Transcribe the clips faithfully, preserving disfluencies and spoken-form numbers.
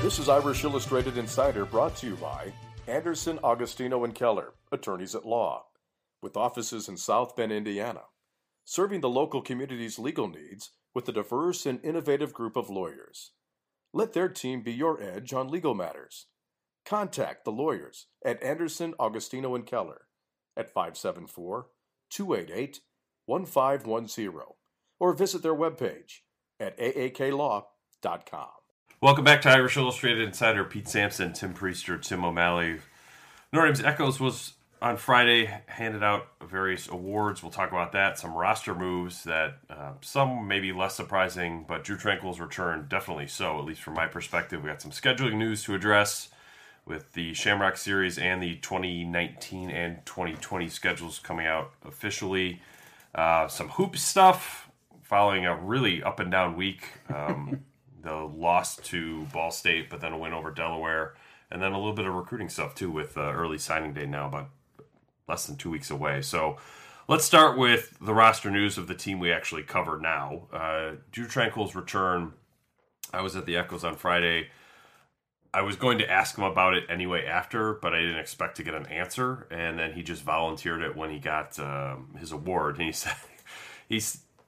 This is Irish Illustrated Insider, brought to you by Anderson, Agostino, and Keller, attorneys at law, with offices in South Bend, Indiana, serving the local community's legal needs with a diverse and innovative group of lawyers. Let their team be your edge on legal matters. Contact the lawyers at Anderson, Agostino, and Keller at five seven four, two eight eight, one five one zero or visit their webpage at a a k law dot com. Welcome back to Irish Illustrated Insider. Pete Sampson, Tim Priester, Tim O'Malley. Notre Dame's Echoes was on Friday, handed out various awards. We'll talk about that. Some roster moves that uh, some may be less surprising, but Drue Tranquill's return definitely so, at least from my perspective. We got some scheduling news to address with the Shamrock Series and the twenty nineteen and twenty twenty schedules coming out officially. Uh, some hoop stuff following a really up and down week. Um, the loss to Ball State, but then a win over Delaware. And then a little bit of recruiting stuff, too, with uh, early signing day now, about less than two weeks away. So let's start with the roster news of the team we actually cover now. Uh, Drue Tranquill's return. I was at the Echoes on Friday. I was going to ask him about it anyway after, but I didn't expect to get an answer. And then he just volunteered it when he got um, his award. And he said, he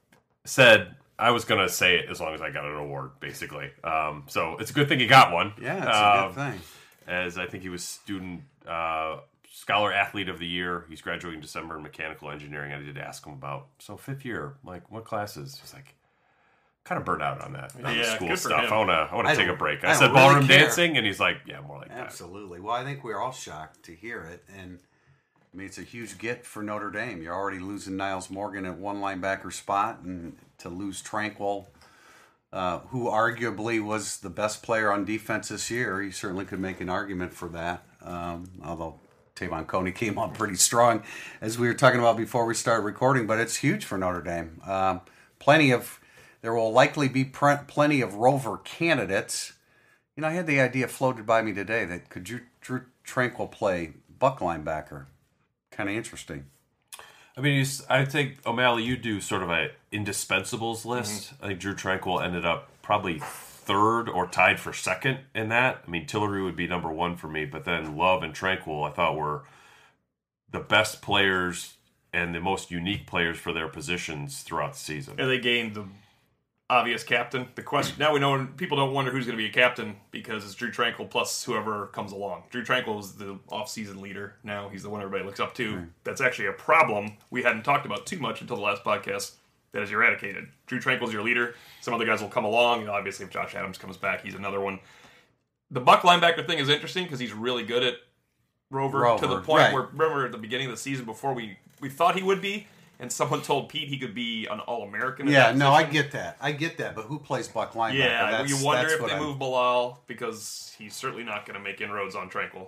said, I was going to say it as long as I got an award, basically. Um, so it's a good thing he got one. Yeah, it's a um, good thing. As I think he was student uh, scholar athlete of the year. He's graduating in December in mechanical engineering. I did ask him about, so fifth year, like what classes? He's like, kind of burned out on that on yeah, the school good for stuff. him. I want to I want to I take a don't- break. I I, don't said really ballroom care. dancing, and he's like, yeah, more like that. Absolutely. Well, I think we're all shocked to hear it. And, I mean, it's a huge get for Notre Dame. You're already losing Niles Morgan at one linebacker spot, and to lose Tranquill, uh, who arguably was the best player on defense this year. You certainly could make an argument for that, um, although Tavon Coney came on pretty strong, as we were talking about before we started recording. But it's huge for Notre Dame. Um, plenty of... There will likely be pr- plenty of Rover candidates. You know, I had the idea floated by me today that could Drue, Drue Tranquill play buck linebacker? Kind of interesting. I mean, you, I think, O'Malley, you do sort of a indispensables list. Mm-hmm. I think Drue Tranquill ended up probably third or tied for second in that. I mean, Tillery would be number one for me, but then Love and Tranquill I thought were the best players and the most unique players for their positions throughout the season. And they gained the obvious captain. The question now we know people don't wonder who's going to be a captain because it's Drue Tranquill plus whoever comes along. Drue Tranquill is the off-season leader now. He's the one everybody looks up to. Right. That's actually a problem we hadn't talked about too much until the last podcast. That is eradicated. Drue Tranquill's your leader. Some other guys will come along. You know, obviously, if Josh Adams comes back, he's another one. The buck linebacker thing is interesting because he's really good at Rover, Rover to the point right. where remember at the beginning of the season before we we thought he would be. And someone told Pete he could be an All-American. Yeah, no, I get that. I get that. But who plays buck linebacker? Yeah, that's, you wonder that's if they I'm... move Bilal because he's certainly not going to make inroads on Tranquill.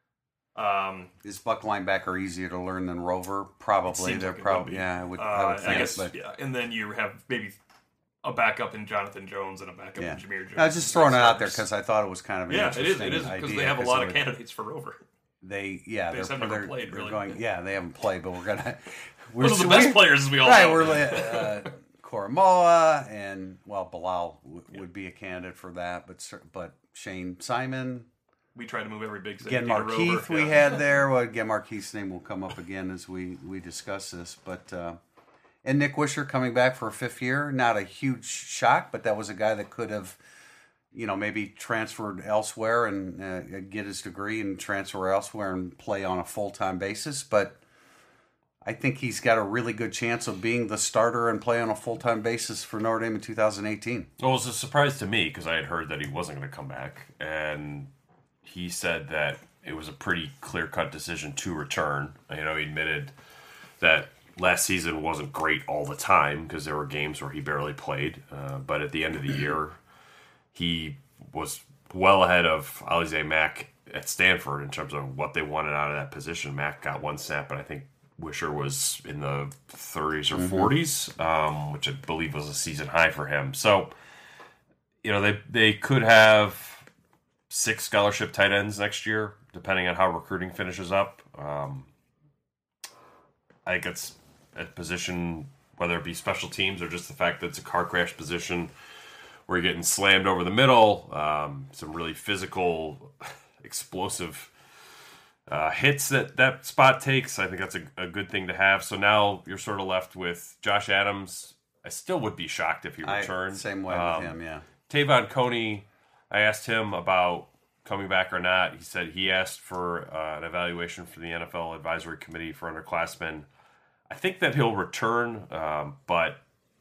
Um, Is buck linebacker easier to learn than Rover? Probably. They're like probably yeah. I would. uh, I would think. I guess, but... yeah. And then you have maybe a backup in Jonathan Jones and a backup yeah. in Jameer Jones. I was just throwing it out there because I thought it was kind of an yeah, it is. interesting It is because idea, they have a lot of would... candidates for Rover. They yeah, they they're, just have never they're, played, they're really. going. Yeah, they haven't played, but we're gonna. We're, Those are the best players, as we all right, know. We're uh, Koromoa and well, Bilal w- yeah. would be a candidate for that, but but Shane Simon, we try to move every big safety Gen to Rover. Markeith we yeah. had there. Well, Gen Markeith's name will come up again as we we discuss this, but uh, and Nick Wisher coming back for a fifth year, not a huge shock, but that was a guy that could have. You know, maybe transferred elsewhere and uh, get his degree and transfer elsewhere and play on a full-time basis. But I think he's got a really good chance of being the starter and play on a full-time basis for Notre Dame in two thousand eighteen. Well, it was a surprise to me because I had heard that he wasn't going to come back. And he said that it was a pretty clear-cut decision to return. You know, he admitted that last season wasn't great all the time because there were games where he barely played. Uh, but at the end of the year... He was well ahead of Alize Mack at Stanford in terms of what they wanted out of that position. Mack got one snap, and I think Wisher was in the thirties or mm-hmm. forties, um, which I believe was a season high for him. So, you know, they they could have six scholarship tight ends next year, depending on how recruiting finishes up. Um, I think it's a position, whether it be special teams or just the fact that it's a car crash position, where you're getting slammed over the middle, um, some really physical, explosive uh, hits that that spot takes. I think that's a, a good thing to have. So now you're sort of left with Josh Adams. I still would be shocked if he returned. I, same way um, with him, yeah. Tavon Coney, I asked him about coming back or not. He said he asked for uh, an evaluation from the N F L Advisory Committee for underclassmen. I think that he'll return, um, but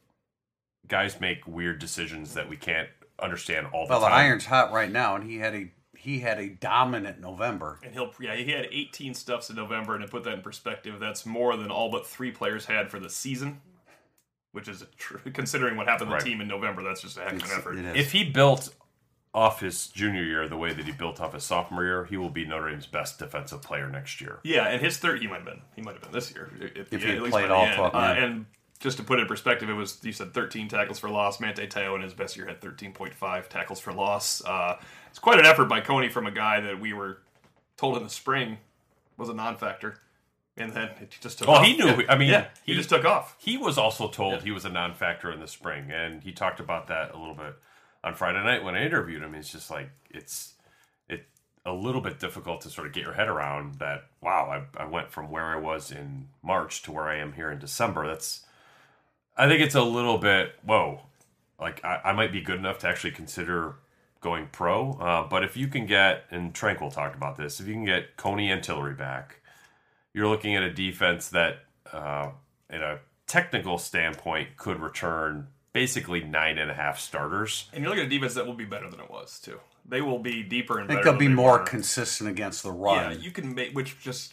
guys make weird decisions that we can't understand all the well, time. Well, the iron's hot right now, and he had a he had a dominant November. And he'll yeah he had eighteen stuffs in November, and to put that in perspective, that's more than all but three players had for the season. Which is a tr- considering what happened to right. the team in November, that's just a heck of an effort. If he built off his junior year the way that he built off his sophomore year, he will be Notre Dame's best defensive player next year. Yeah, and his third, he might have been, he might have been this year if, if yeah, he at least played by all the twelve. uh, and just to put it in perspective, it was you said thirteen tackles for loss. Manti Te'o in his best year had thirteen point five tackles for loss. Uh, it's quite an effort by Coney from a guy that we were told in the spring was a non-factor. And then it just took well, off. he knew. Yeah. I mean, yeah, he, he just took off. He was also told yeah. he was a non-factor in the spring, and he talked about that a little bit on Friday night when I interviewed him. It's just like it's it a little bit difficult to sort of get your head around that. Wow, I, I went from where I was in March to where I am here in December. That's I think it's a little bit whoa. Like I, I might be good enough to actually consider going pro, uh, but if you can get and Tranquil talked about this, if you can get Coney and Tillery back. You're looking at a defense that, uh, in a technical standpoint, could return basically nine and a half starters. And you're looking at a defense that will be better than it was, too. They will be deeper and I think better they'll be than they more were. consistent against the run. Yeah, you can make, which just,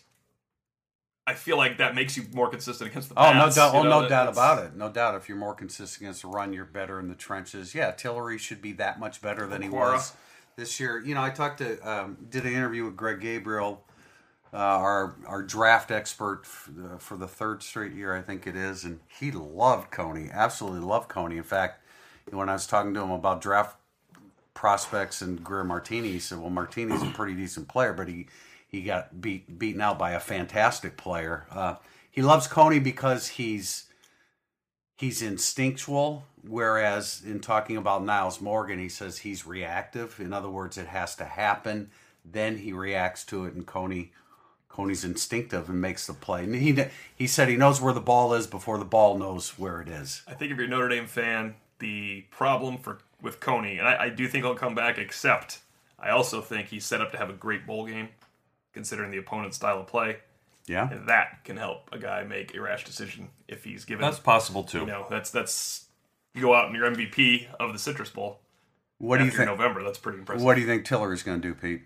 I feel like that makes you more consistent against the Oh, pass. no doubt. You Oh, know, no doubt it's- about it. No doubt. If you're more consistent against the run, you're better in the trenches. Yeah, Tillery should be that much better than he Quora. was this year. You know, I talked to, um, did an interview with Greg Gabriel, uh, our our draft expert for the, for the third straight year, I think it is, and he loved Coney. Absolutely loved Coney. In fact, when I was talking to him about draft prospects and Greer Martini, he said, "Well, Martini's a pretty decent player, but he he got beat beaten out by a fantastic player." Uh, he loves Coney because he's he's instinctual, whereas in talking about Niles Morgan, he says he's reactive. In other words, it has to happen, then he reacts to it, and Coney Coney's instinctive and makes the play. And he he said he knows where the ball is before the ball knows where it is. I think if you're a Notre Dame fan, the problem for with Coney, and I, I do think he'll come back, except I also think he's set up to have a great bowl game, considering the opponent's style of play. Yeah, And that can help a guy make a rash decision if he's given. That's possible too. You know, that's that's you go out and you're M V P of the Citrus Bowl. what do you after think? November, that's pretty impressive. What do you think Tillery's going to do, Pete?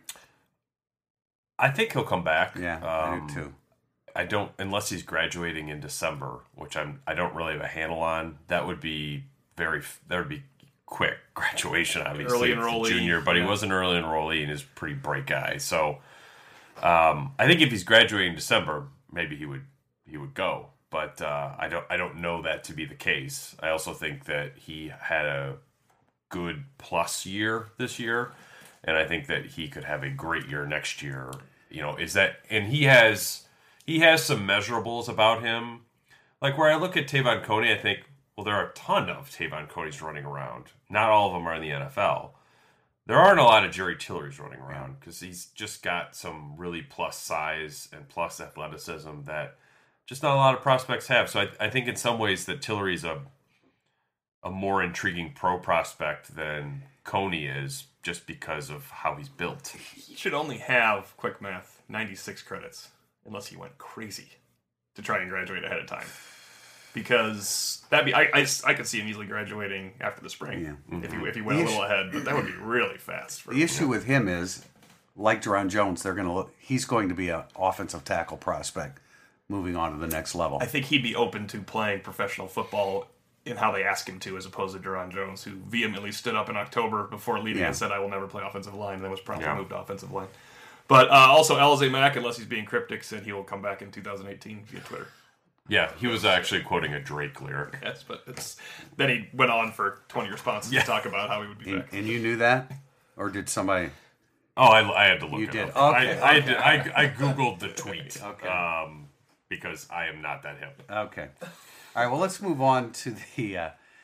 I think he'll come back. Yeah, um, I do too. I don't unless he's graduating in December, which I'm I don't really have a handle on. That would be very that would be quick graduation, obviously. Early It's a enrollee, junior, but yeah. he was an early enrollee and is a pretty bright guy. So um, I think if he's graduating in December, maybe he would he would go. But uh, I don't I don't know that to be the case. I also think that he had a good plus year this year, and I think that he could have a great year next year. You know, is that and he has he has some measurables about him. Like where I look at Tavon Coney, I think, well, there are a ton of Tavon Coneys running around. Not all of them are in the N F L. There aren't a lot of Jerry Tillery's running around because he's just got some really plus size and plus athleticism that just not a lot of prospects have. So I, I think in some ways that Tillery's a a more intriguing pro prospect than Coney is just because of how he's built. He should only have, quick math, ninety-six credits, unless he went crazy to try and graduate ahead of time. Because that'd be, I, I, I could see him easily graduating after the spring Yeah. if he if he went The a little issue- ahead, but that would be really fast. For The issue with him is, like Deron Jones, they're going to look. He's going to be an offensive tackle prospect, moving on to the next level. I think he'd be open to playing professional football in how they ask him to, as opposed to Deron Jones, who vehemently stood up in October before leaving Yeah. and said, "I will never play offensive line," and then was promptly Yeah. moved to offensive line. But uh, also, Alize Mack, unless he's being cryptic, said he will come back in two thousand eighteen via Twitter. Yeah, he was actually quoting a Drake lyric. Yes, but it's then he went on for twenty responses Yeah. to talk about how he would be and, back. and you knew that, or did somebody? Oh, I, I had to look You it did. up. Okay, I, I, okay. did- I, I Googled the tweet Okay. um, because I am not that hip. Okay. All right. Well, let's move on to the uh,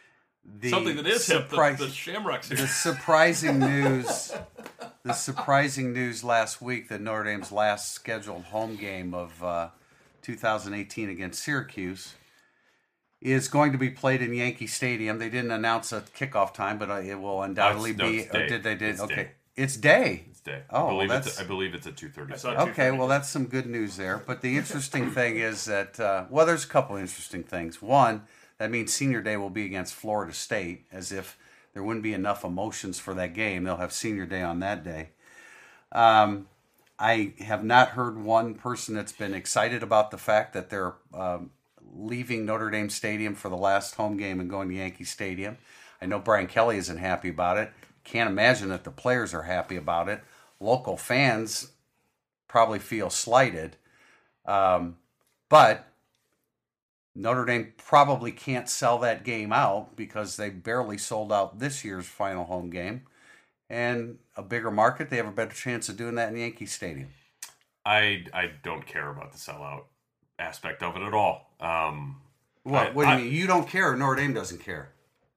The Something that is hip, the, surprise- the Shamrock The Series. surprising news, the surprising news last week that Notre Dame's last scheduled home game of uh, two thousand eighteen against Syracuse is going to be played in Yankee Stadium. They didn't announce a kickoff time, but uh, it will undoubtedly No, be. it's Oh, day. did they? Did It's okay? day. It's day. It's day. Oh, I believe well, it's that's- I believe it's at two thirty. I saw Okay, well, that's some good news there. But the interesting thing is that, uh, well, there's a couple interesting things. One, that means Senior Day will be against Florida State, as if there wouldn't be enough emotions for that game. They'll have Senior Day on that day. Um, I have not heard one person that's been excited about the fact that they're um, leaving Notre Dame Stadium for the last home game and going to Yankee Stadium. I know Brian Kelly isn't happy about it. Can't imagine that the players are happy about it. Local fans probably feel slighted. Um, but Notre Dame probably can't sell that game out because they barely sold out this year's final home game. And a bigger market, they have a better chance of doing that in Yankee Stadium. I I don't care about the sellout aspect of it at all. Um, What, I- what do you I- mean? You don't care, or Notre Dame doesn't care?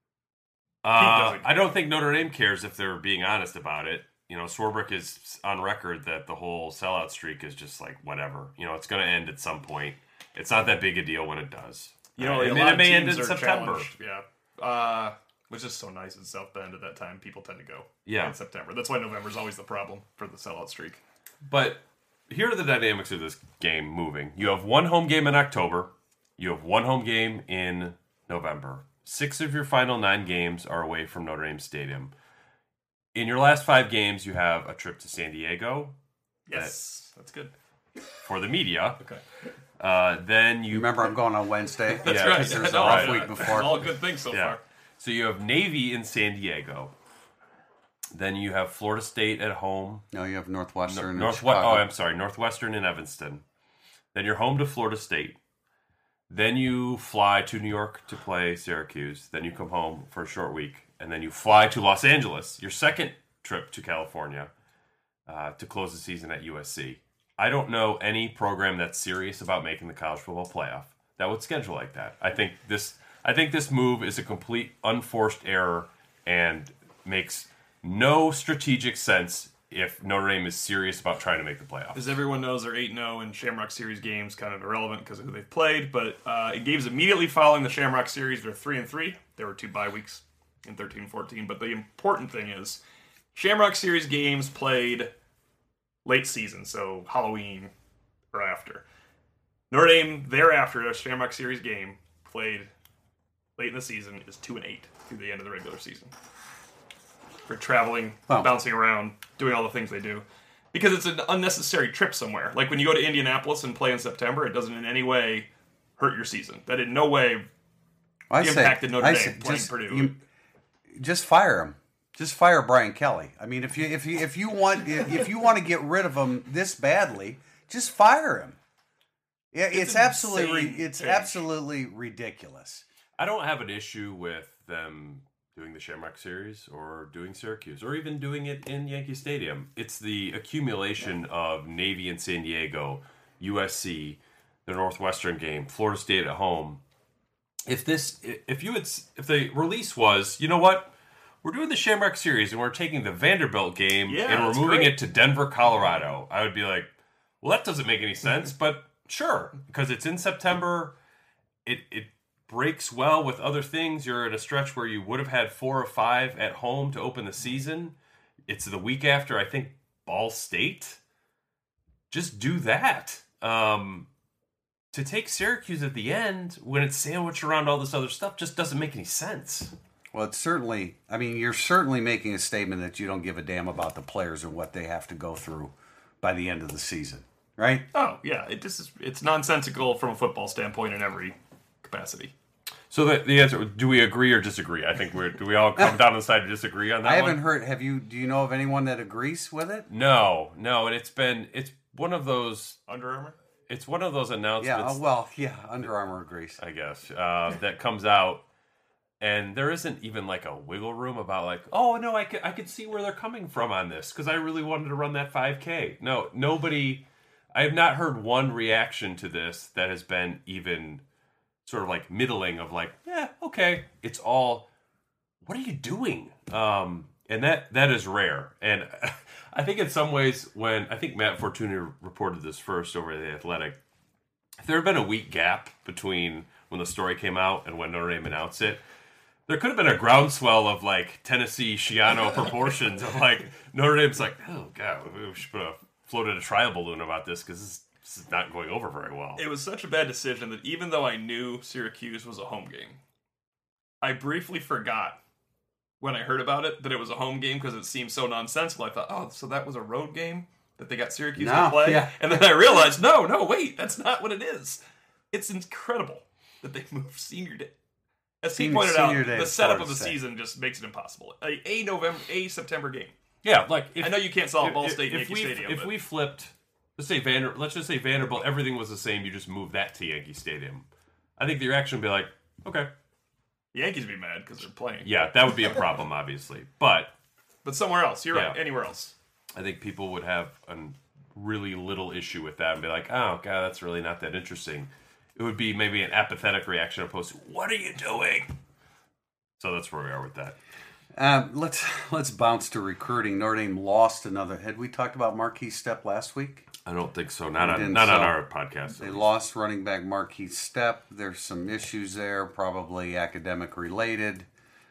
Uh, doesn't care. I don't think Notre Dame cares if they're being honest about it. You know, Swarbrick is on record that the whole sellout streak is just like whatever. You know, it's going to end at some point. It's not that big a deal when it does. You know, Uh, a I lot mean, it of may end teams in are September. challenged. Yeah. Uh, which is so nice in South Bend at that time. People tend to go Yeah. in September. That's why November is always the problem for the sellout streak. But here are the dynamics of this game moving. You have one home game in October. You have one home game in November. Six of your final nine games are away from Notre Dame Stadium. In your last five games, you have a trip to San Diego Yes, that's good. for the media. Okay. Uh, then you You remember I'm going on Wednesday? That's Yeah, right. because there's No, a rough yeah, week it's before. all good things so Yeah. far. So you have Navy in San Diego. Then you have Florida State at home. No, you have Northwestern and Northwest. Chicago. Oh, I'm sorry, Northwestern in Evanston. Then you're home to Florida State. Then you fly to New York to play Syracuse. Then you come home for a short week, and then you fly to Los Angeles. Your second trip to California uh, to close the season at U S C. I don't know any program that's serious about making the college football playoff that would schedule like that. I think this. I think this move is a complete unforced error and makes no strategic sense if Notre Dame is serious about trying to make the playoffs. As everyone knows, they're eight and oh in Shamrock Series games, kind of irrelevant because of who they've played. But uh, in games immediately following the Shamrock Series, they're three and three. There were two bye weeks in thirteen fourteen. But the important thing is, Shamrock Series games played late season, so Halloween or after. Notre Dame thereafter, a Shamrock Series game played late in the season, is two and eight through the end of the regular season. For traveling, Wow. bouncing around, doing all the things they do. Because it's an unnecessary trip somewhere. Like when you go to Indianapolis and play in September, it doesn't in any way hurt your season. That in no way I say- impacted Notre I Dame say playing just, Purdue. you- just fire him. Just fire Brian Kelly. I mean, if you if you if you want if you want to get rid of him this badly, just fire him. Yeah, it's, It's absolutely insane it's take. absolutely ridiculous. I don't have an issue with them doing the Shamrock Series or doing Syracuse or even doing it in Yankee Stadium. It's the accumulation of Navy and San Diego, U S C, the Northwestern game, Florida State at home. If this, if you had, if the release was, you know what, we're doing the Shamrock Series and we're taking the Vanderbilt game Yeah, and we're that's moving great. it to Denver, Colorado, I would be like, well, that doesn't make any sense, but sure, because it's in September. It it breaks well with other things. You're at a stretch where you would have had four or five at home to open the season. It's the week after, I think, Ball State. Just do that. Um, to take Syracuse at the end when it's sandwiched around all this other stuff just doesn't make any sense. Well, it's certainly. I mean, you're certainly making a statement that you don't give a damn about the players and what they have to go through by the end of the season, right? oh, yeah. It just is, it's nonsensical from a football standpoint in every capacity. So the, the answer, do we agree or disagree? I think we're, do we all come down on the side to disagree on that I one? haven't heard. Have you? Do you know of anyone that agrees with it? No, no, and it's been, it's one of those, Under Armour? it's one of those announcements. Yeah. uh, Well, yeah. Under Armour agrees. I guess, uh, that comes out, and there isn't even like a wiggle room about like, oh no, I could, I could see where they're coming from on this because I really wanted to run that five K. No, nobody, I have not heard one reaction to this that has been even sort of like middling of like, yeah, okay. It's all what are you doing? Um, and that that is rare. And I think in some ways, when I think Matt Fortuna reported this first over at The Athletic, if there had been a week gap between when the story came out and when Notre Dame announced it, there could have been a groundswell of like Tennessee Shiano proportions of like Notre Dame's like, oh god, we should put a floated a trial balloon about this because this, this is not going over very well. It was such a bad decision that even though I knew Syracuse was a home game, I briefly forgot when I heard about it that it was a home game because it seemed so nonsensical. I thought, oh, so that was a road game that they got Syracuse No, to play? yeah. And then I realized, no, no, wait, that's not what it is. It's incredible that they moved senior day. As he Senior- pointed out, senior day the is setup hard of the to say. season just makes it impossible. A, a November, a September game. Yeah, like if, I know you can't solve Ball if- State if Yankee we Stadium. if but we flipped, let's say Vander, let's just say Vanderbilt, everything was the same. You just moved that to Yankee Stadium. I think the reaction would be like, okay, the Yankees would be mad because they're playing. yeah, that would be a problem, obviously. But But somewhere else. You're right. Yeah. Anywhere else. I think people would have a really little issue with that and be like, oh, God, that's really not that interesting. It would be maybe an apathetic reaction opposed to, what are you doing? So that's where we are with that. Um, let's let's bounce to recruiting. Notre Dame lost another. Had we talked about Marquise Stepp last week? I don't think so. Not on, And not on so our podcast. They lost running back Marquise Stepp. There's some issues there, probably academic related.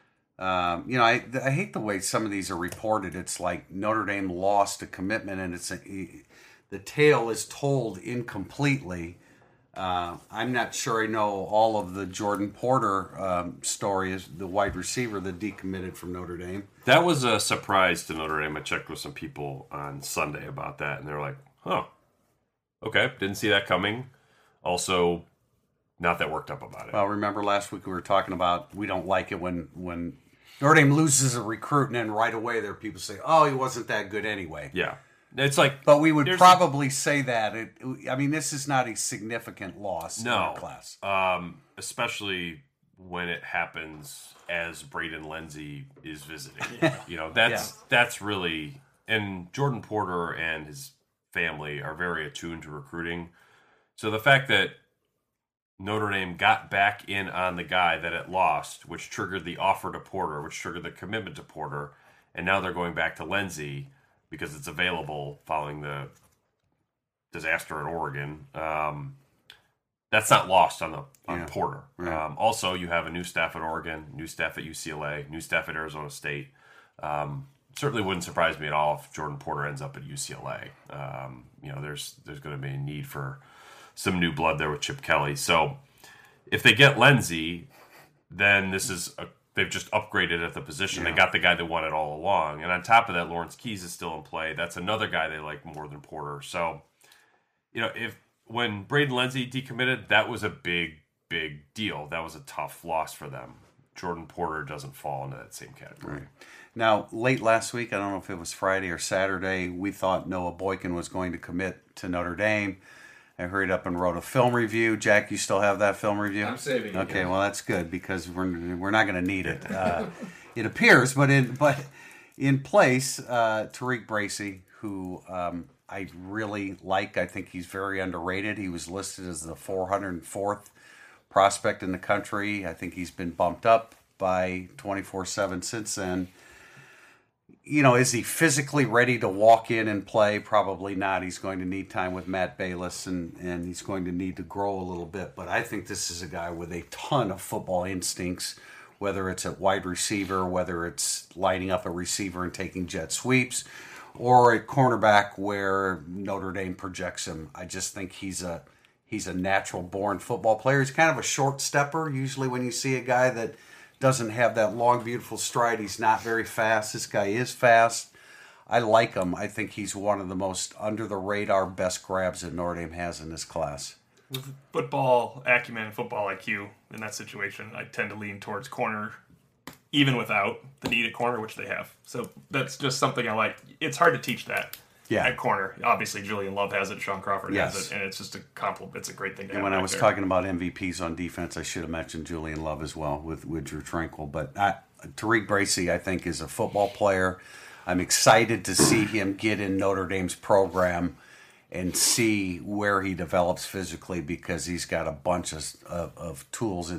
Um, you know, I I hate the way some of these are reported. It's like Notre Dame lost a commitment, and it's a, the tale is told incompletely. Uh, I'm not sure I know all of the Jordan Porter um, story, is the wide receiver that decommitted from Notre Dame. That was a surprise to Notre Dame. I checked with some people on Sunday about that, and they were like, huh, okay, didn't see that coming. Also, not that worked up about it. Well, remember last week we were talking about we don't like it when, when Notre Dame loses a recruit, and then right away there people say, oh, he wasn't that good anyway. Yeah. It's like, But we would There's- probably say that. It, I mean, this is not a significant loss in no, our class. um, especially when it happens as Braden Lenzy is visiting. You know, that's Yeah. that's really, and Jordan Porter and his family are very attuned to recruiting. So the fact that Notre Dame got back in on the guy that it lost, which triggered the offer to Porter, which triggered the commitment to Porter, and now they're going back to Lenzy because it's available following the disaster in Oregon. Um, that's not lost on the on Yeah, Porter. right. Um, also, you have a new staff at Oregon, new staff at U C L A, new staff at Arizona State. Um, certainly wouldn't surprise me at all if Jordan Porter ends up at U C L A. Um, you know, there's there's going to be a need for some new blood there with Chip Kelly. So if they get Lenzy, then this is a, they've just upgraded at the position. Yeah. They got the guy they wanted all along. And on top of that, Lawrence Keys is still in play. That's another guy they like more than Porter. So, you know, if when Braden Lenzy decommitted, that was a big, big deal. That was a tough loss for them. Jordan Porter doesn't fall into that same category. Right. Now, late last week, I don't know if it was Friday or Saturday, we thought Noah Boykin was going to commit to Notre Dame. I hurried up and wrote a film review. Jack, you still have that film review? I'm saving it. Okay, well that's good because we're we're not going to need it. Uh, it appears, but in but in place, uh, Tariq Bracy, who um, I really like. I think he's very underrated. He was listed as the four hundred fourth prospect in the country. I think he's been bumped up by twenty-four seven since then. You know, is he physically ready to walk in and play? Probably not. He's going to need time with Matt Bayless, and, and he's going to need to grow a little bit. But I think this is a guy with a ton of football instincts, whether it's at wide receiver, whether it's lining up a receiver and taking jet sweeps, or at cornerback where Notre Dame projects him. I just think he's a he's a natural-born football player. He's kind of a short stepper. Usually when you see a guy that doesn't have that long, beautiful stride, he's not very fast. This guy is fast. I like him. I think he's one of the most under-the-radar best grabs that Notre Dame has in this class. With football acumen and football I Q in that situation, I tend to lean towards corner, even without the needed corner, which they have. So that's just something I like. It's hard to teach that Yeah. at corner. Obviously, Julian Love has it, Sean Crawford Yes. has it, and it's just a compliment. It's a great thing to And have when I back was there. talking about M V Ps on defense, I should have mentioned Julian Love as well with, with Drew Tranquill. But I, Tariq Bracy, I think, is a football player. I'm excited to see him get in Notre Dame's program and see where he develops physically because he's got a bunch of, of, of tools in the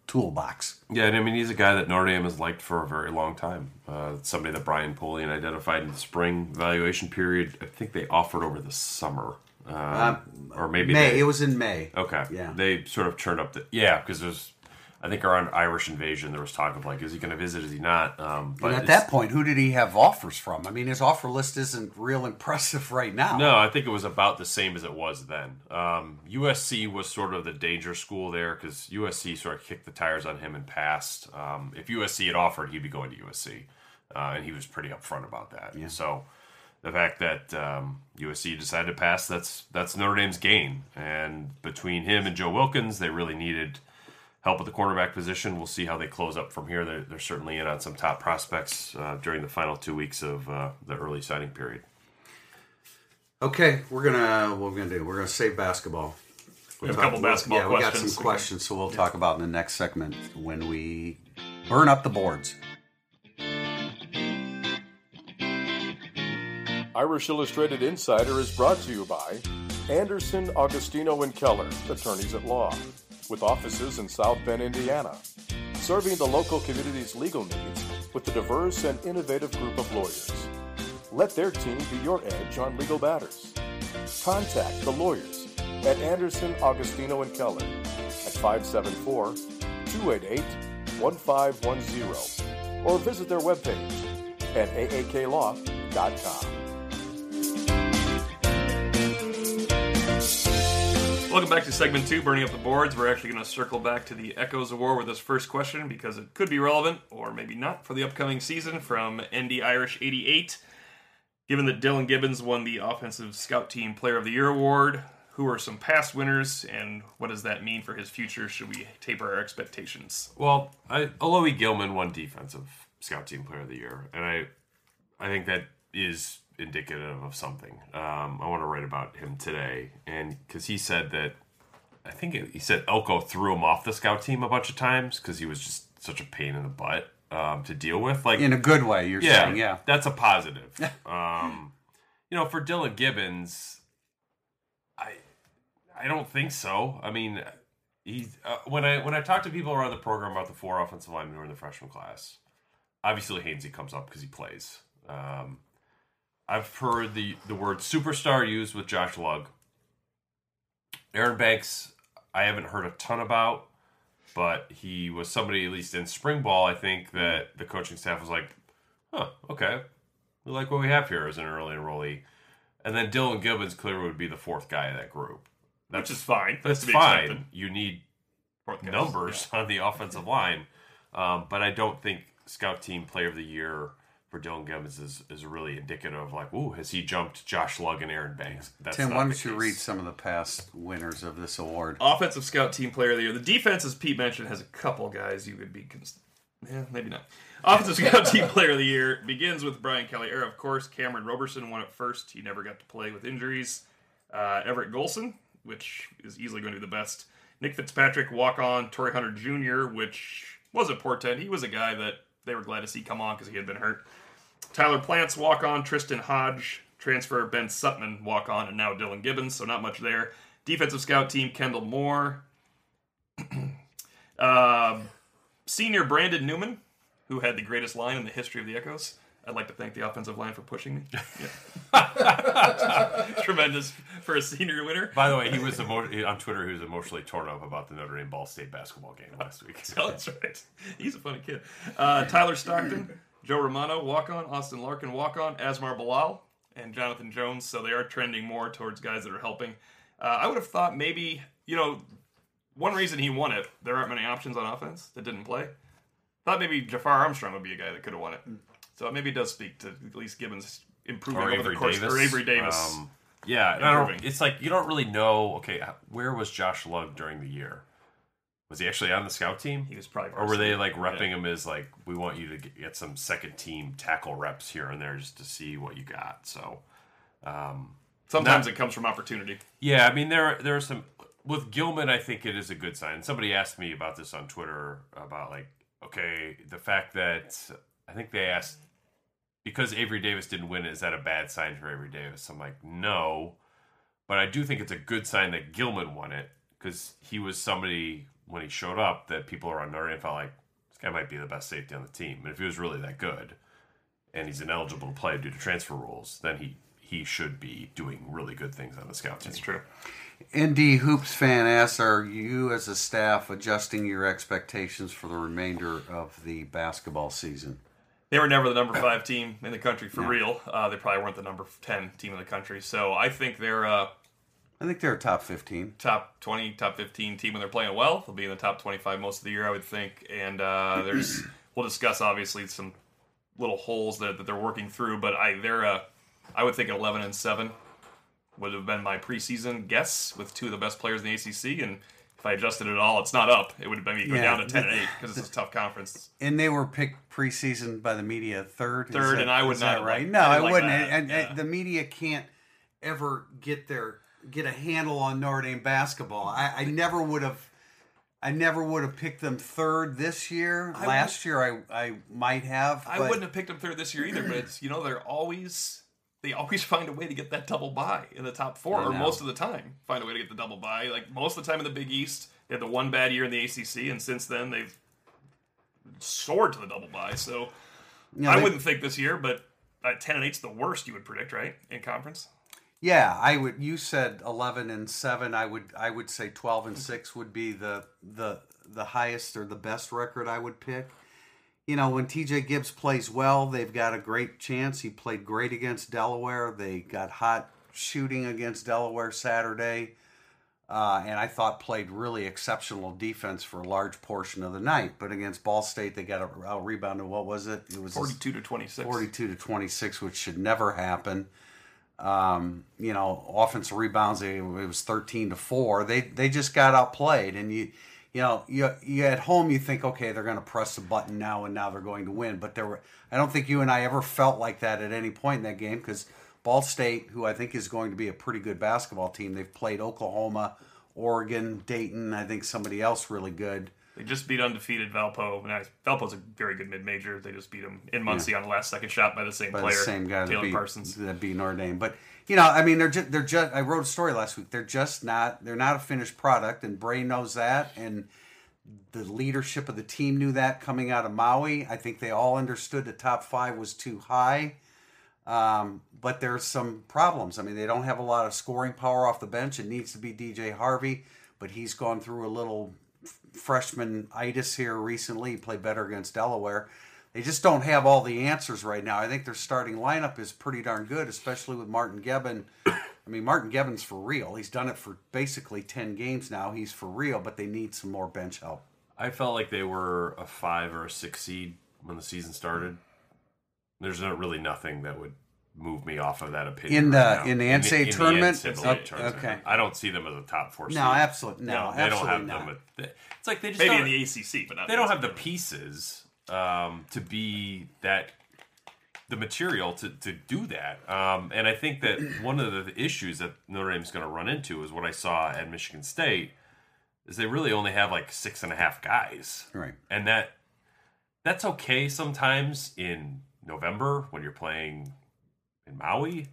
toolbox. Yeah, and I mean, he's a guy that Notre Dame has liked for a very long time. Uh, somebody that Brian Polian identified in the spring evaluation period. I think they offered over the summer. Um, Uh, or maybe May. they, It was in May. okay. Yeah. They sort of turned up the yeah because there's I think around Irish Invasion there was talk of like is he going to visit, is he not? Um, but And at it's- that point, who did he have offers from? I mean, his offer list isn't real impressive right now. No, I think it was about the same as it was then. Um, U S C was sort of the danger school there because U S C sort of kicked the tires on him and passed. Um, if U S C had offered, he'd be going to U S C, uh, and he was pretty upfront about that. Yeah. So the fact that um, U S C decided to pass, that's that's Notre Dame's gain. And between him and Joe Wilkins, they really needed help at the cornerback position. We'll see how they close up from here. They're, they're certainly in on some top prospects uh, during the final two weeks of uh, the early signing period. Okay, we're gonna what we're gonna do. We're gonna save basketball. We have a couple basketball yeah, we got questions. some questions, so we'll talk about in the next segment when we burn up the boards. Irish Illustrated Insider is brought to you by Anderson, Augustino, and Keller, attorneys at law, with offices in South Bend, Indiana, serving the local community's legal needs with a diverse and innovative group of lawyers. Let their team be your edge on legal matters. Contact the lawyers at Anderson, Augustino, and Keller at five seven four, two eight eight, one five one zero or visit their webpage at a a k law dot com. Welcome back to segment two, Burning Up the Boards. We're actually going to circle back to the Echoes of War with this first question because it could be relevant, or maybe not, for the upcoming season from N D Irish eighty-eight. Given that Dylan Gibbons won the Offensive Scout Team Player of the Year award, who are some past winners, and what does that mean for his future? Should we taper our expectations? Well, I, Alohi Gilman won Defensive Scout Team Player of the Year, and I, I think that is indicative of something. Um, I want to write about him today, and because he said that, I think it, he said Elko threw him off the scout team a bunch of times because he was just such a pain in the butt um, to deal with. Like In a good way, you're yeah, saying, yeah. that's a positive. um, you know, for Dylan Gibbons, I, I don't think so. I mean, he's uh, when I when I talk to people around the program about the four offensive linemen who are in the freshman class, obviously Hainsey comes up because he plays. Um, I've heard the, the word superstar used with Josh Lugg. Aaron Banks, I haven't heard a ton about, but he was somebody, at least in spring ball, I think, that the coaching staff was like, huh, okay, we like what we have here as an early enrollee. And then Dylan Gibbons clearly would be the fourth guy in that group. Which is fine. That's to be fine. expected. You need Fourth guys, numbers on the offensive line. Um, but I don't think Scout Team Player of the Year for Dylan Gibbons is, is really indicative of like, ooh, has he jumped Josh Lugg and Aaron Banks? That's Tim, not why the don't you case. read some of the past winners of this award? Offensive Scout Team Player of the Year. The defense, as Pete mentioned, has a couple guys you would be... Cons- yeah, maybe not. Offensive Scout Team Player of the Year begins with Brian Kelly era, of course. Cameron Roberson won it first. He never got to play with injuries. Uh, Everett Golson, which is easily going to be the best. Nick Fitzpatrick, walk-on. Torrey Hunter Junior, which was a portent. He was a guy that they were glad to see come on because he had been hurt. Tyler Plants, walk-on. Tristan Hodge, transfer. Ben Sutman, walk-on. And now Dylan Gibbons, so not much there. Defensive Scout Team, Kendall Moore. uh, senior Brandon Newman, who had the greatest line in the history of the Echoes. I'd like to thank the offensive line for pushing me. Yeah. Tremendous for a senior winner. By the way, he was emo- on Twitter. He was emotionally torn up about the Notre Dame Ball State basketball game last week. Oh, that's right. He's a funny kid. Uh, Tyler Stockton, Joe Romano, walk-on. Austin Larkin, walk-on. Asmar Bilal, and Jonathan Jones. So they are trending more towards guys that are helping. Uh, I would have thought maybe, you know, one reason he won it, there aren't many options on offense that didn't play. Thought maybe Jafar Armstrong would be a guy that could have won it. So maybe it does speak to at least Gibbons improving Or over Avery the course. Davis. Or Avery Davis. Um, yeah, and I don't, Improving. it's like you don't really know, okay, where was Josh Lugg during the year? Was he actually on the scout team? he was probably Or were they varsity. like repping Yeah. him as like, we want you to get, get some second team tackle reps here and there just to see what you got. So, um, Sometimes not- it comes from opportunity. yeah, I mean, there there are some, with Gilman, I think it is a good sign. Somebody asked me about this on Twitter about like, okay, the fact that, I think they asked, because Avery Davis didn't win, is that a bad sign for Avery Davis? I'm like, no. But I do think it's a good sign that Gilman won it because he was somebody when he showed up that people around Notre Dame felt like this guy might be the best safety on the team. And if he was really that good, and he's ineligible to play due to transfer rules, then he he should be doing really good things on the scout team. That's true. N D Hoops fan asks, are you as a staff adjusting your expectations for the remainder of the basketball season? They were never the number five team in the country for Yeah. real. Uh, they probably weren't the number ten team in the country. So I think they're uh, I think they're top fifteen. top twenty, top fifteen team when they're playing well. They'll be in the top twenty-five most of the year, I would think. And uh, there's we'll discuss obviously some little holes that, that they're working through, but I they're uh, I would think eleven and seven would have been my preseason guess with two of the best players in the A C C. And if I adjusted it all, it's not up. It would have been go Yeah, down to ten the- and eight because it's a tough conference. And they were picked preseason by the media third. Is Third, that- and I would is that not right. like- no, I I didn't like wouldn't. that, And, yeah. and the media can't ever get their get a handle on Notre Dame basketball. I, I never would have. I never would have picked them third this year. I Last year, I I might have. I but- wouldn't have picked them third this year either, but it's, you know, they're always they always find a way to get that double bye in the top four, I or know. most of the time find a way to get the double bye. Like most of the time in the Big East, they had the one bad year in the A C C, and since then they've soared to the double bye. So you know, I they- wouldn't think this year, but uh, ten and eight's the worst you would predict, right, in conference? Yeah, I would. You said eleven and seven. I would. I would say twelve and six would be the the the highest or the best record I would pick. You know, when T J Gibbs plays well, they've got a great chance. He played great against Delaware. They got hot shooting against Delaware Saturday, uh, and I thought played really exceptional defense for a large portion of the night. But against Ball State, they got a, a rebound. What was it? It was Forty-two to twenty-six. forty-two to twenty-six, which should never happen. Um, you know, offensive rebounds, it was thirteen to four. They they just got outplayed, and you you know you you at home you think, okay, they're going to press the button now, and now they're going to win. But there were I don't think you and I ever felt like that at any point in that game, because Ball State, who I think is going to be a pretty good basketball team, they've played Oklahoma, Oregon, Dayton. I think somebody else really good. They just beat undefeated Valpo. Now, Valpo's a very good mid-major. They just beat them in Muncie on the last second shot by the same By player, the same guy that Taylor beat, Parsons. that beat Notre Dame. But you know, I mean, they're just, they're just. I wrote a story last week. They're just not. They're not a finished product, and Bray knows that, and the leadership of the team knew that coming out of Maui. I think they all understood the top five was too high. Um, but there's some problems. I mean, they don't have a lot of scoring power off the bench. It needs to be D J Harvey, but he's gone through a little freshman-itis here recently. He played better against Delaware. They just don't have all the answers right now. I think their starting lineup is pretty darn good, especially with Martin Gebbin. I mean, Martin Gebbin's for real. He's done it for basically ten games now. He's for real, but they need some more bench help. I felt like they were a five or a six seed when the season started. There's not really nothing that would move me off of that opinion. In the- right now. in the N C A A in the tournament? N C A A Okay. tournament. Okay. I don't see them as a top four seed. No, absolutely no, they don't absolutely have not. them. At, it's like they just Maybe don't, in the A C C, but not they in don't the have the N C A A. pieces um, to be that the material to, to do that. Um, and I think that one of the issues that Notre Dame's going to run into is what I saw at Michigan State is they really only have like six and a half guys. Right. And that that's okay sometimes in November when you're playing in Maui.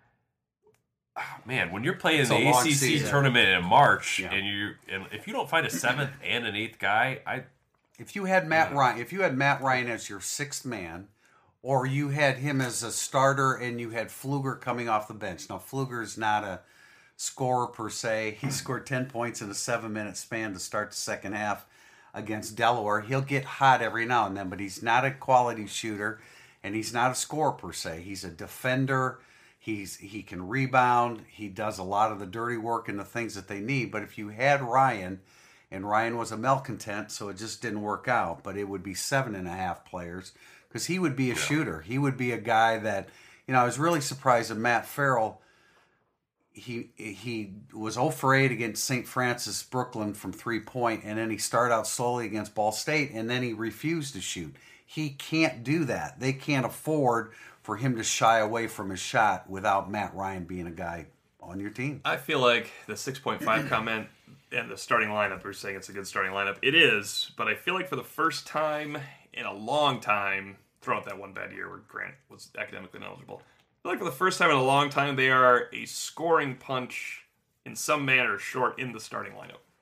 Ah, man, when you're playing It's the a long A C C season. tournament in March Yeah. and you and if you don't find a seventh and an eighth guy, I If you had Matt Ryan, if you had Matt Ryan as your sixth man, or you had him as a starter and you had Pfluger coming off the bench. Now Pfluger's not a scorer per se. He scored ten points in a seven-minute span to start the second half against Delaware. He'll get hot every now and then, but he's not a quality shooter, and he's not a scorer per se. He's a defender. He's he can rebound. He does a lot of the dirty work and the things that they need. But if you had Ryan, and Ryan was a malcontent, so it just didn't work out, but it would be seven and a half players because he would be a shooter. He would be a guy that, you know, I was really surprised that Matt Farrell, he he was oh for eight against Saint Francis Brooklyn from three-point, and then he started out slowly against Ball State, and then he refused to shoot. He can't do that. They can't afford for him to shy away from his shot without Matt Ryan being a guy on your team. I feel like the six point five comment and the starting lineup, we're saying it's a good starting lineup. It is, but I feel like for the first time in a long time, throughout that one bad year where Grant was academically ineligible, I feel like for the first time in a long time, they are a scoring punch in some manner short in the starting lineup.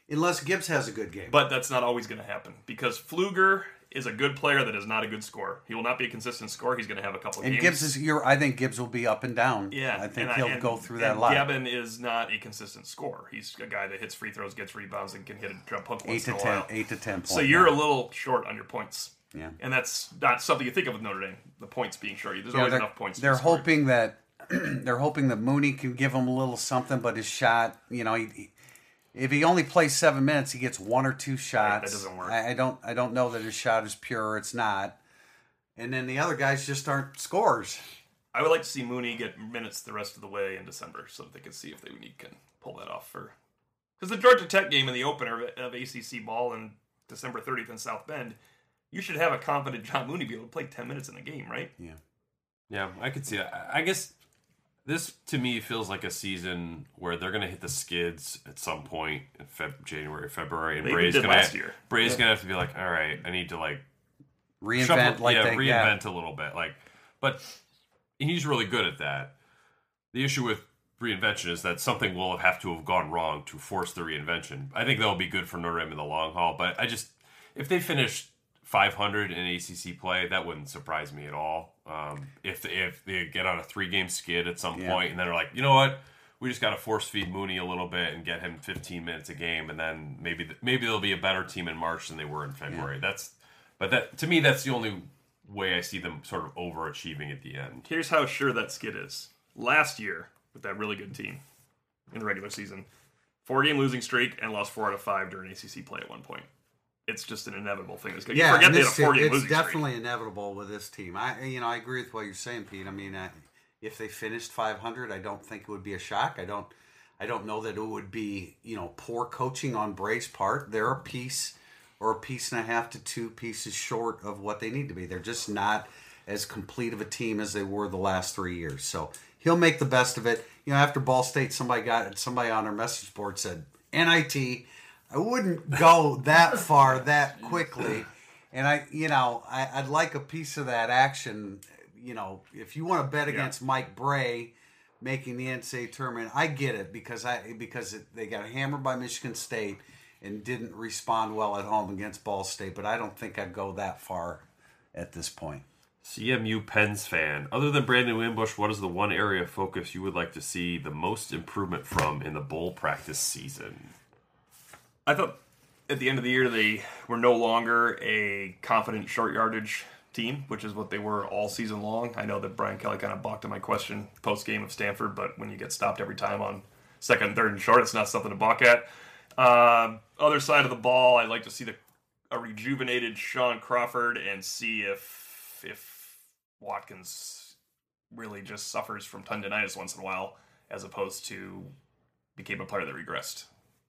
Unless Gibbs has a good game. But that's not always going to happen because Pfluger is a good player that is not a good scorer. He will not be a consistent scorer. He's going to have a couple of and games. Gibbs is your. I think Gibbs will be up and down. Yeah, I think and he'll I, and, go through that and a lot. Gavin is not a consistent scorer. He's a guy that hits free throws, gets rebounds, and can hit a jump hook Eight once to in a ten. while. Eight to ten points. So you're a little short on your points. Yeah, and that's not something you think of with Notre Dame. The points being short. There's yeah, always they're, enough points. They're to score. hoping that they're hoping that Mooney can give him a little something, but his shot, you know, he, he, if he only plays seven minutes, he gets one or two shots. That doesn't work. I, I don't. I don't know that his shot is pure. Or it's not. And then the other guys just aren't scorers. I would like to see Mooney get minutes the rest of the way in December, so that they can see if they can pull that off for. Because the Georgia Tech game in the opener of A C C ball on December thirtieth in South Bend, you should have a confident John Mooney be able to play ten minutes in the game, right? Yeah. Yeah, I could see that. I guess this, to me, feels like a season where they're going to hit the skids at some point in Feb- January, February, and They Bray's did going last to year. Bray's Yeah. going to have to be like, all right, I need to like Reinvent shuffle- like yeah, they reinvent yeah. a little bit, like, but he's really good at that. The issue with reinvention is that something will have to have gone wrong to force the reinvention. I think that'll be good for Notre Dame in the long haul, but I just if they finish five hundred in A C C play, that wouldn't surprise me at all. Um, if if they get on a three game skid at some Yeah. point and then they're like, you know what, we just got to force feed Mooney a little bit and get him fifteen minutes a game, and then maybe th- maybe they'll be a better team in March than they were in February. Yeah. That's but that to me that's the only way I see them sort of overachieving at the end. Here's how sure that skid is. Last year, with that really good team in the regular season, four-game losing streak and lost four out of five during A C C play at one point. It's just an inevitable thing. It's, Yeah, you forget and they had a this- four-game it's losing definitely streak. inevitable with this team. I, you know, I agree with what you're saying, Pete. I mean, uh, if they finished five hundred, I don't think it would be a shock. I don't, I don't know that it would be, you know, poor coaching on Bray's part. They're a piece or a piece and a half to two pieces short of what they need to be. They're just not as complete of a team as they were the last three years. So he'll make the best of it. You know, after Ball State, somebody got somebody on their message board said N I T. I wouldn't go that far that quickly, and I, you know, I, I'd like a piece of that action. You know, if you want to bet against Mike Bray making the N C double A tournament, I get it because I because it, they got hammered by Michigan State and didn't respond well at home against Ball State. But I don't think I'd go that far at this point. C M U Pens fan. Other than Brandon Wimbush, what is the one area of focus you would like to see the most improvement from in the bowl practice season? I thought at the end of the year they were no longer a confident short yardage team, which is what they were all season long. I know that Brian Kelly kind of balked at my question post game of Stanford, but when you get stopped every time on second, third, and short, it's not something to balk at. Uh, other side of the ball, I'd like to see the a rejuvenated Sean Crawford and see if if Watkins really just suffers from tendonitis once in a while, as opposed to became a player that regressed.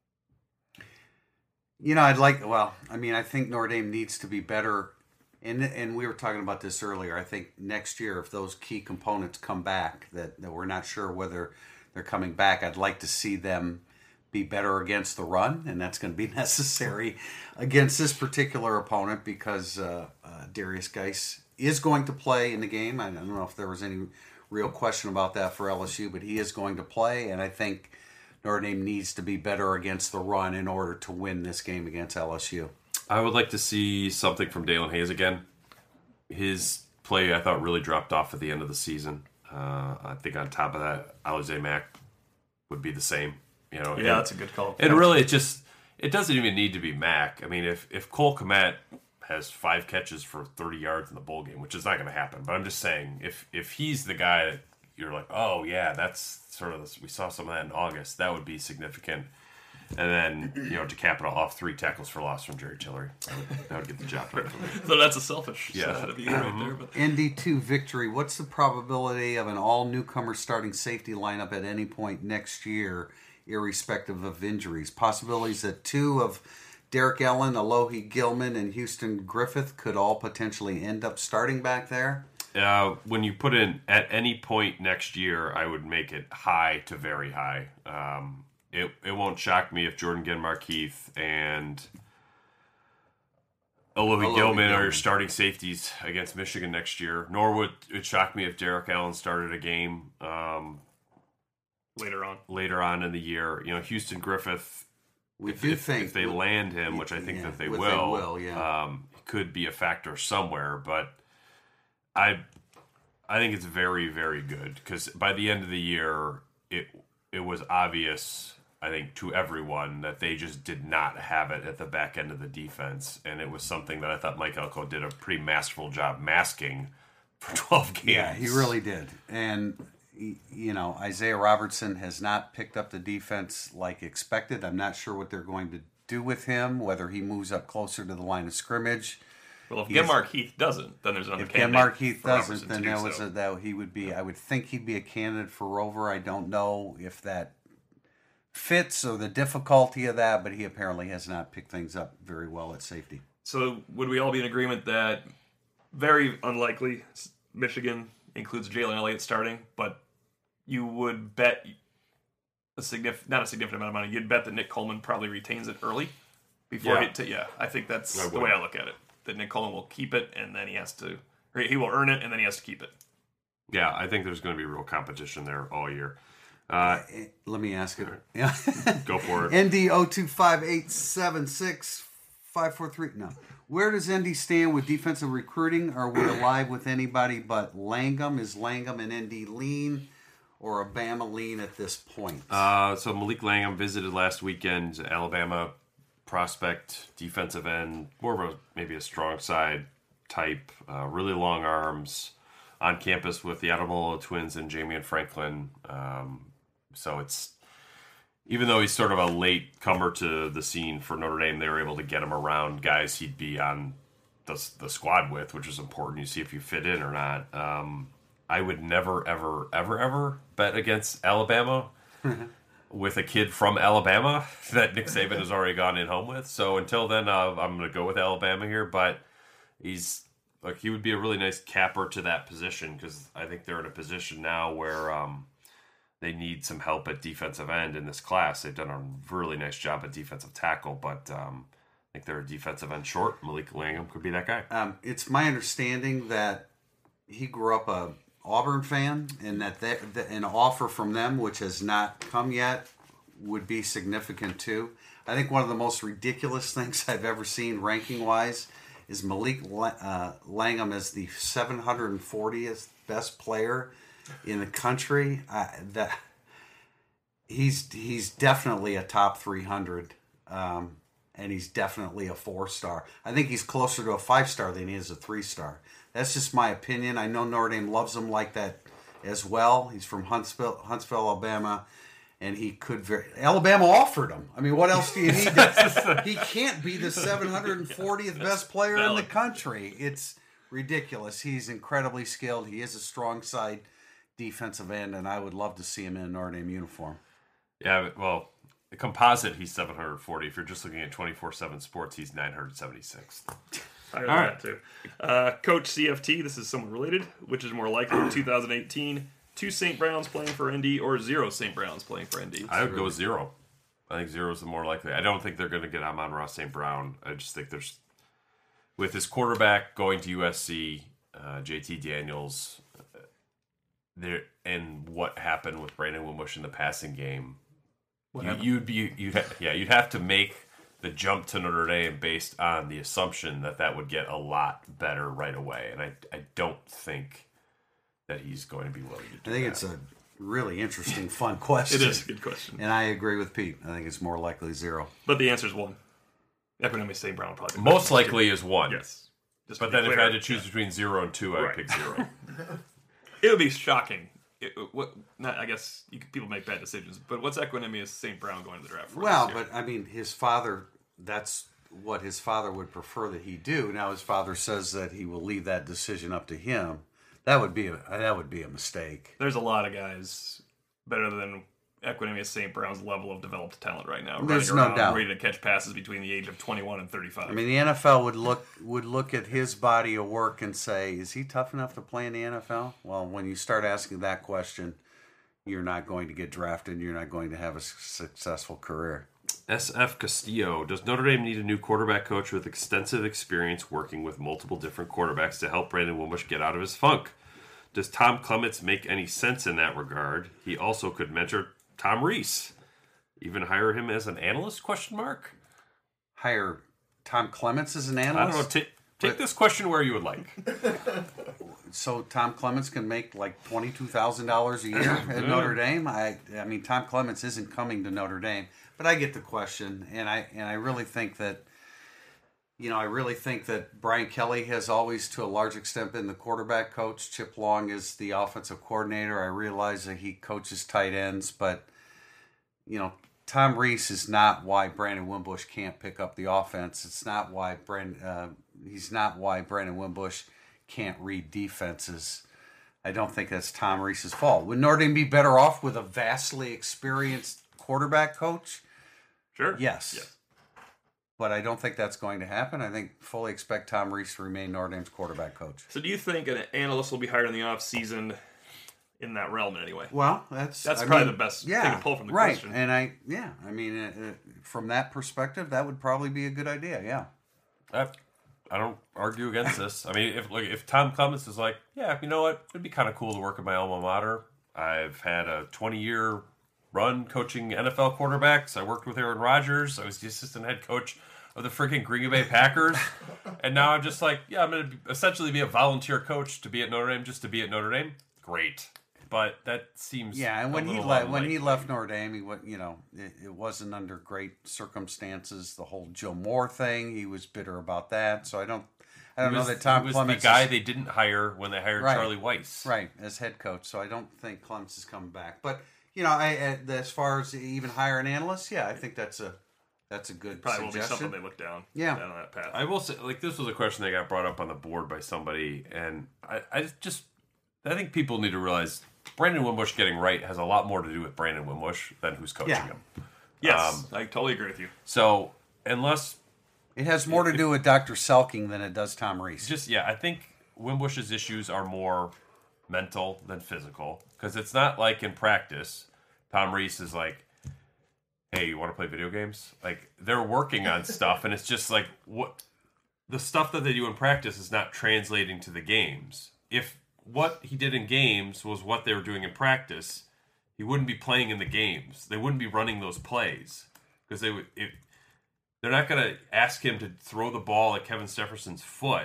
You know, I'd like. Well, I mean, I think Notre Dame needs to be better, and and we were talking about this earlier. I think next year, if those key components come back, that, that we're not sure whether they're coming back, I'd like to see them be better against the run, and that's going to be necessary against this particular opponent because uh, uh, Darius Geis is going to play in the game. I don't know if there was any real question about that for L S U, but he is going to play, and I think Notre Dame needs to be better against the run in order to win this game against L S U. I would like to see something from Dalen Hayes again. His play, I thought, really dropped off at the end of the season. Uh, I think on top of that, Alize Mack would be the same. You know, Yeah, and, that's a good call. And really, it just it doesn't even need to be Mack. I mean, if if Cole Kmet has five catches for thirty yards in the bowl game, which is not going to happen, but I'm just saying, if if he's the guy that you're like, oh yeah, that's sort of this, we saw some of that in August, that would be significant. And then, you know, to cap it all off, three tackles for loss from Jerry Tillery. That would, that would get the job done for me. So that's a selfish Yeah. side of you right there. But N D two victory. What's the probability of an all-newcomer starting safety lineup at any point next year, irrespective of injuries? Possibilities that two of Derek Allen, Alohi Gilman, and Houston Griffith could all potentially end up starting back there? Uh, when you put in at any point next year, I would make it high to very high. Um, it it won't shock me if Jordan Genmarkeith and Alohi Alohi Gilman are Gilman. starting safeties against Michigan next year. Nor would it shock me if Derek Allen started a game um, later on, later on in the year. You know, Houston Griffith We if, do if, think if they land him, which I think yeah, that they which will, they will, yeah. um, could be a factor somewhere. But I, I think it's very, very good because by the end of the year, it it was obvious, I think, to everyone that they just did not have it at the back end of the defense, and it was something that I thought Mike Elko did a pretty masterful job masking for twelve games. Yeah, he really did. And, you know, Isaiah Robertson has not picked up the defense like expected. I'm not sure what they're going to do with him, whether he moves up closer to the line of scrimmage. Well, if Genmark Heath doesn't, then there's another If candidate. Genmark Heath for doesn't, Robertson then to do that was so. a, that he would be. I would think he'd be a candidate for Rover. I don't know if that fits or the difficulty of that, but he apparently has not picked things up very well at safety. So would we all be in agreement that very unlikely Michigan includes Jalen Elliott starting, but you would bet a significant, not a significant amount of money, you'd bet that Nick Coleman probably retains it early before Yeah. he, t- yeah, I think that's I the would. way I look at it. That Nick Coleman will keep it and then he has to, or he will earn it and then he has to keep it. Yeah, I think there's going to be real competition there all year. Uh, Eh, Let me ask it. Yeah. go for it. N D zero two five eight seven six five four three. No. Where does N D stand with defensive recruiting? Are we alive with anybody but Langham? Is Langham and N D lean or a Bama lean at this point? Uh, so Malik Langham visited last weekend, Alabama prospect, defensive end, more of a maybe a strong side type, uh, really long arms, on campus with the Adamolo twins and Jamian Franklin. Um, so it's, even though he's sort of a late comer to the scene for Notre Dame, they were able to get him around guys he'd be on the, the squad with, which is important. You see if you fit in or not. Um, I would never, ever, ever, ever bet against Alabama with a kid from Alabama that Nick Saban has already gone in home with. So until then, uh, I'm going to go with Alabama here. But he's like he would be a really nice capper to that position because I think they're in a position now where um, they need some help at defensive end in this class. They've done a really nice job at defensive tackle, but um, I think they're a defensive end short. Malik Langham could be that guy. Um, it's my understanding that he grew up a Auburn fan, and that, they, that an offer from them, which has not come yet, would be significant too. I think one of the most ridiculous things I've ever seen ranking-wise is Malik uh, Langham as the seven hundred fortieth best player in the country. Uh, that he's he's definitely a top three hundred, um, and he's definitely a four-star. I think he's closer to a five-star than he is a three-star. That's just my opinion. I know Notre Dame loves him like that as well. He's from Huntsville, Huntsville, Alabama, and he could very. Alabama offered him. I mean, what else do you need? To, he can't be the seven hundred fortieth best player in the country. It's ridiculous. He's incredibly skilled. He is a strong side defensive end, and I would love to see him in a Notre Dame uniform. Yeah, well, the composite, he's seven hundred forty. If you're just looking at twenty-four seven sports, he's nine hundred seventy-sixth. I heard All that right. too. Uh, Coach C F T, this is somewhat related. Which is more likely, two thousand eighteen, two Saint Browns playing for N D or zero Saint Browns playing for N D? I would go zero. I think zero is the more likely. I don't think they're going to get Amon-Ra Saint Brown. I just think there's, with his quarterback going to U S C, uh, J T Daniels, uh, there, and what happened with Brandon Wimbush in the passing game, What you, happened? you'd be you'd ha- yeah you'd have to make the jump to Notre Dame based on the assumption that that would get a lot better right away, and I I don't think that he's going to be willing to do I think that. it's a really interesting, fun question. It is a good question. And I agree with Pete. I think it's more likely zero. But the answer is one. Equinemius Saint Brown probably. be Most better. likely is one. Yes. Just But to be then if clear, I had to choose between zero and two, I would Right. pick zero. it would be shocking. It, what? Not, I guess you could, people make bad decisions. But what's Equinemius Saint Brown going to the draft for? Well, this year? but I mean, his father, that's what his father would prefer that he do. Now his father says that he will leave that decision up to him. That would be a, that would be a mistake. there's a lot of guys better than Equinemius Saint Brown's level of developed talent right now. There's running no around, doubt. ready to catch passes between the age of twenty-one and thirty-five. I mean, the N F L would look would look at his body of work and say, "Is he tough enough to play in the N F L?" Well, when you start asking that question, you're not going to get drafted. And you're not going to have a successful career. S F Castillo, does Notre Dame need a new quarterback coach with extensive experience working with multiple different quarterbacks to help Brandon Wimbush get out of his funk? Does Tom Clements make any sense in that regard? He also could mentor Tom Rees. Even hire him as an analyst? Question mark. Hire Tom Clements as an I analyst? don't know. T- take But- this question where you would like. So Tom Clements can make like twenty-two thousand dollars a year at Notre Dame. I, I mean, Tom Clements isn't coming to Notre Dame, but I get the question, and I and I really think that, you know, I really think that Brian Kelly has always, to a large extent, been the quarterback coach. Chip Long is the offensive coordinator. I realize that he coaches tight ends, but you know, Tom Rees is not why Brandon Wimbush can't pick up the offense. It's not why Brandon. Uh, he's not why Brandon Wimbush can't read defenses. I don't think that's Tom Rees's fault. Would Notre Dame be better off with a vastly experienced quarterback coach? Sure. Yes. Yes. But I don't think that's going to happen. I think fully expect Tom Rees to remain Notre Dame's quarterback coach. So do you think an analyst will be hired in the offseason in that realm anyway? Well, that's That's I probably mean, the best yeah, thing to pull from the right. question. And I, yeah, I mean, uh, uh, from that perspective, that would probably be a good idea. Yeah. I, I don't argue against this. I mean, if like, if Tom Clements is like, yeah, you know what, it'd be kind of cool to work at my alma mater. I've had a twenty-year run coaching N F L quarterbacks. I worked with Aaron Rodgers. I was the assistant head coach of the freaking Green Bay Packers. And now I'm just like, yeah, I'm going to essentially be a volunteer coach to be at Notre Dame, just to be at Notre Dame. Great. But that seems Yeah, and when a he little left, when he unlikely. left Notre Dame, he went, you know, it, it wasn't under great circumstances. The whole Joe Moore thing, he was bitter about that. So I don't, I don't He was, know that Tom he was Clements the guy is, they didn't hire when they hired Right. Charlie Weiss. right as head coach. So I don't think Clements is coming back. But you know, I, I as far as even hire an analyst, yeah, I think that's a that's a good Probably will be suggestion. something they look down, Yeah. down that path. I will say, like, this was a question that got brought up on the board by somebody, and I, I just, I think people need to realize Brandon Wimbush getting right has a lot more to do with Brandon Wimbush than who's coaching Yeah. him. yes, um, I totally agree with you. So, unless, It has more to do with Doctor Selking than it does Tom Rees. just, yeah, I think Wimbush's issues are more mental than physical, because it's not like in practice, Tom Rees is like, hey, you want to play video games? Like, they're working on stuff, and it's just like, what the stuff that they do in practice is not translating to the games. If what he did in games was what they were doing in practice, he wouldn't be playing in the games. They wouldn't be running those plays, because they would. It, they're not going to ask him to throw the ball at Kevin Stepherson's foot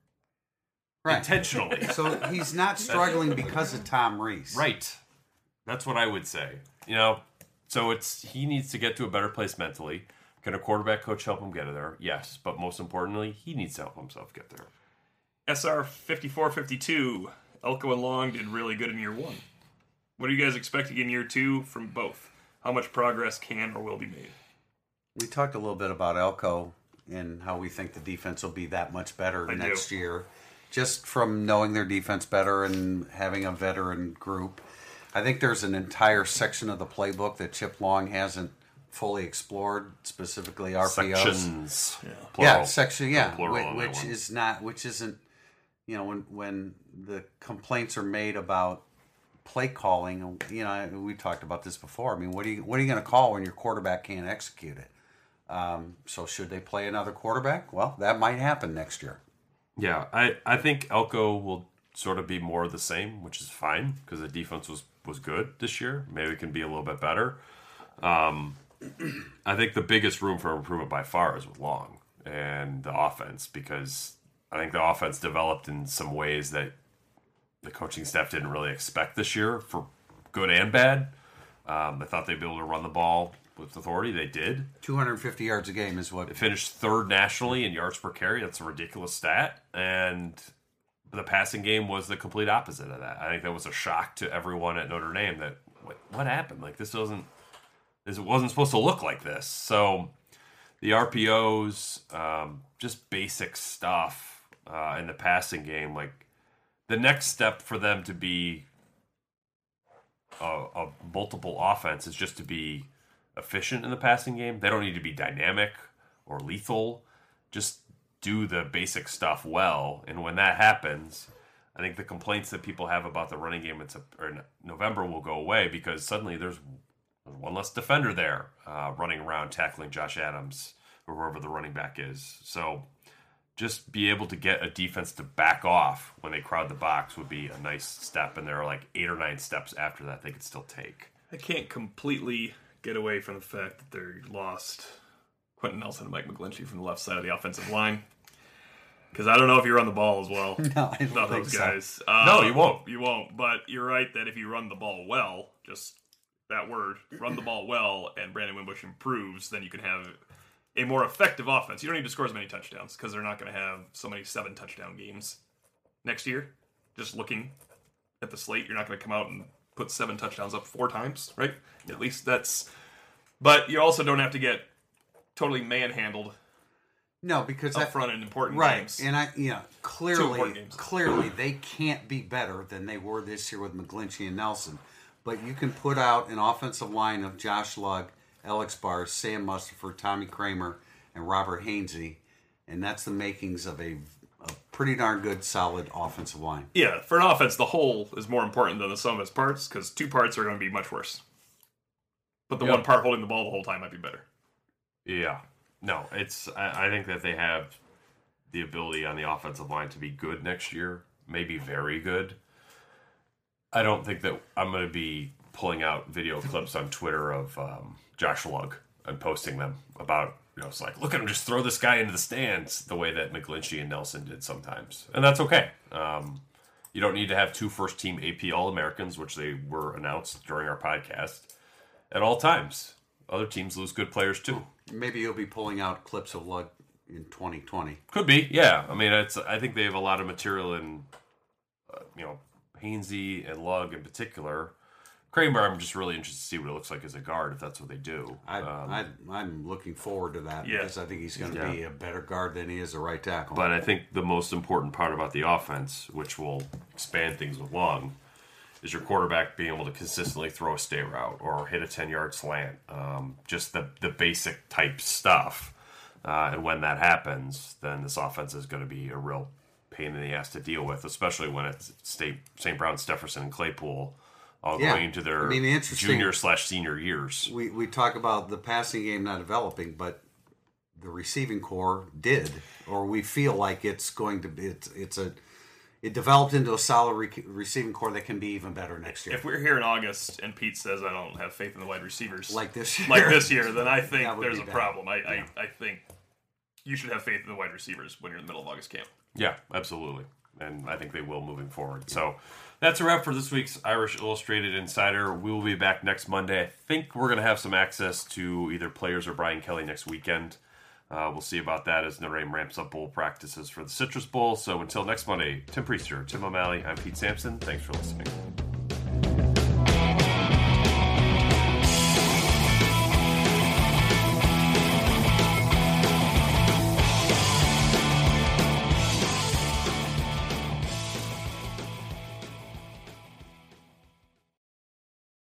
right. intentionally. So he's not struggling because of Tom Rees. Right. That's what I would say. You know, so it's he needs to get to a better place mentally. Can a quarterback coach help him get there? Yes, but most importantly, he needs to help himself get there. S R fifty-four fifty-two, Elko and Long did really good in year one. What are you guys expecting in year two from both? How much progress can or will be made? We talked a little bit about Elko and how we think the defense will be that much better I do. next year. Just from knowing their defense better and having a veteran group. I think there's an entire section of the playbook that Chip Long hasn't fully explored, specifically R P Os. Sections. Yeah. Plural. Yeah, section. Yeah, Plural whi- on that which one. is not, which isn't, you know, when when the complaints are made about play calling, you know, we talked about this before. I mean, what are you what are you going to call when your quarterback can't execute it? Um, so should they play another quarterback? Well, that might happen next year. Yeah, I, I think Elko will sort of be more of the same, which is fine because the defense was, was good this year. Maybe it can be a little bit better. Um, I think the biggest room for improvement by far is with Long and the offense, because I think the offense developed in some ways that the coaching staff didn't really expect this year, for good and bad. Um, they thought they'd be able to run the ball with authority. They did. two hundred fifty yards a game is what. They finished third nationally in yards per carry. That's a ridiculous stat. And the passing game was the complete opposite of that. I think that was a shock to everyone at Notre Dame that, what, what happened? Like, this doesn't, this wasn't supposed to look like this. So the R P Os, um, just basic stuff uh, in the passing game. Like, the next step for them to be a, a multiple offense is just to be efficient in the passing game. They don't need to be dynamic or lethal. Just do the basic stuff well. And when that happens, I think the complaints that people have about the running game in, Sep- or in November will go away, because suddenly there's one less defender there uh, running around tackling Josh Adams or whoever the running back is. So just be able to get a defense to back off when they crowd the box would be a nice step. And there are like eight or nine steps after that they could still take. I can't completely get away from the fact that they lost Quentin Nelson and Mike McGlinchey from the left side of the offensive line. Because I don't know if you run the ball as well. No, I don't Not think those so. guys. Uh, No, you won't. You won't. But you're right that if you run the ball well, just that word, run the ball well, and Brandon Wimbush improves, then you can have a more effective offense. You don't need to score as many touchdowns because they're not going to have so many seven touchdown games next year. Just looking at the slate, you're not going to come out and put seven touchdowns up four times, right? At least that's. But you also don't have to get totally manhandled No, because up that, front in important right, games. and I, you know, clearly, important games. clearly they can't be better than they were this year with McGlinchey and Nelson. But you can put out an offensive line of Josh Lugg, Alex Barr, Sam Mustipher, Tommy Kramer, and Robert Hainsey, and that's the makings of a, a pretty darn good, solid offensive line. Yeah, for an offense, the whole is more important than the sum of its parts because two parts are going to be much worse. But the Yep. one part holding the ball the whole time might be better. Yeah. No, it's. I, I think that they have the ability on the offensive line to be good next year, maybe very good. I don't think that I'm going to be pulling out video clips on Twitter of um, Josh Lugg and posting them about, you know, it's like, look at him just throw this guy into the stands the way that McGlinchey and Nelson did sometimes. And that's okay. Um, you don't need to have two first-team A P All-Americans, which they were announced during our podcast, at all times. Other teams lose good players too. Maybe you'll be pulling out clips of Lugg in twenty twenty. Could be, yeah. I mean, it's. I think they have a lot of material in, uh, you know, Hainsey and Lugg in particular. Kramer, I'm just really interested to see what it looks like as a guard if that's what they do. I, Um, I, I'm looking forward to that Yeah. because I think he's going to Yeah. be a better guard than he is a right tackle. But I think the most important part about the offense, which will expand things along, is your quarterback being able to consistently throw a stay route or hit a ten-yard slant. Um, just the, the basic type stuff. Uh, and when that happens, then this offense is going to be a real pain in the ass to deal with, especially when it's State, Saint Brown, Stefferson, and Claypool all Yeah. going into their I mean, the interesting- junior slash senior years. we, we talk about the passing game not developing, but the receiving core did, or we feel like it's going to be. It's, it's a it developed into a solid re- receiving core that can be even better next year. If we're here in August and Pete says I don't have faith in the wide receivers Like this year. like this year, then I think That would there's be a bad. problem. I, Yeah. I, I think you should have faith in the wide receivers when you're in the middle of August camp. Yeah, absolutely. And I think they will moving forward. So that's a wrap for this week's Irish Illustrated Insider. We will be back next Monday. I think we're going to have some access to either players or Brian Kelly next weekend. Uh, we'll see about that as Notre Dame ramps up bowl practices for the Citrus Bowl. So until next Monday, Tim Priester, Tim O'Malley, I'm Pete Sampson. Thanks for listening.